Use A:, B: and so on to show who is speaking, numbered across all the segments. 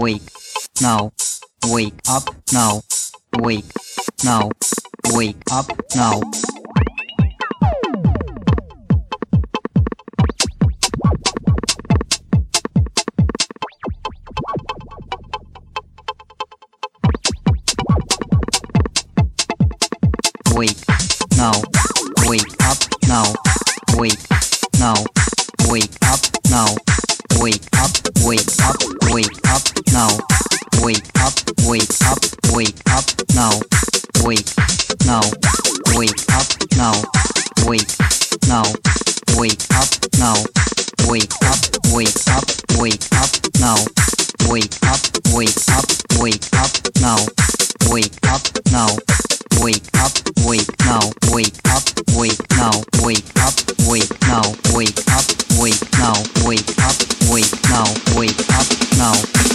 A: wake now, wake up now, wake now, wake up now. Wake now, wake up now, wake now, wake up now, wake up, wake up, wake up now, wake up, wake up, wake up now, wake now, wake up now, wake now, wake up now, wake up, wake up, wake up now, wake up, wake up, wake up now, wake up now. Wake up, wake now, wake up, wake now, wake up, wake now, wake up, wake now, wake up, wake now, wake up now.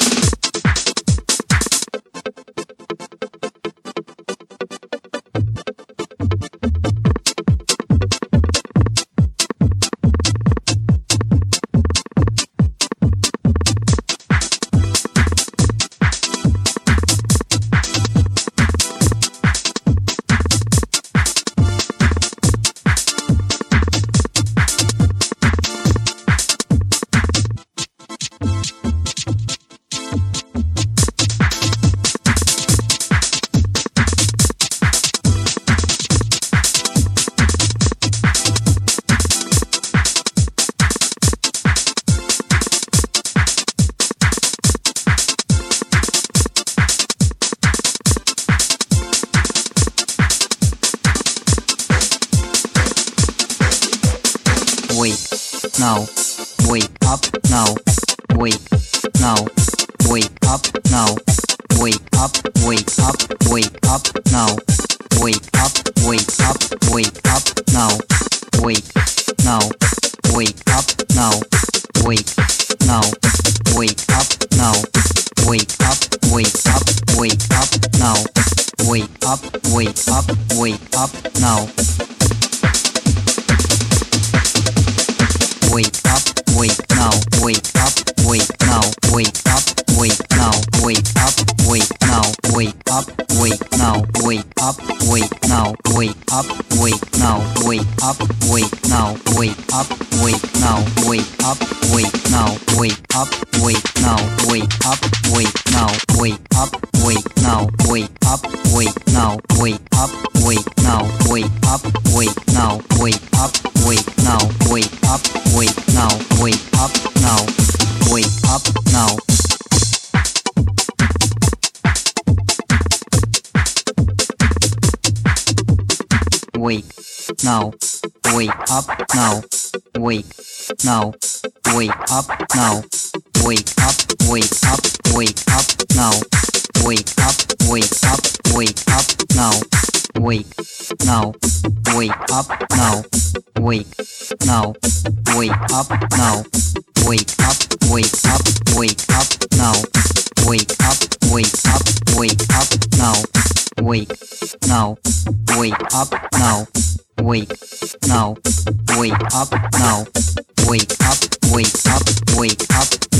A: Wake now, wake up now, wake now, wake up now, wake up, wake up, wake up now, wake up, wake up, wake up now, wake now, wake up now, wake now, wake up now, wake up, wake up, wake up now, wake up, wake up, wake up now. Wake up, wake now, wake up, wake now, wake up, wake now, wake up, wake now, wake up, wake now, wake up, wake now, wake up, wake now, wake up, wake now, wake up, wake now, wake up, wake now, wake up, wake now, wake up, wake now, wake up, wake now, wake up, wake now, wake up, wake now, wake up, wake now, wake up, wake now, wake up, wake now, wake up now, wake up now. Wake now, wake up now, wake now, wake up now, wake up, wake up, wake up now, wake up, wake up, wake up now, wake now, wake up now, wake now, wake up now, wake up, wake up, wake up now, wake up, wake up, wake up now, wake now, wake up now, wake now, wake up now, wake up, wake up, wake up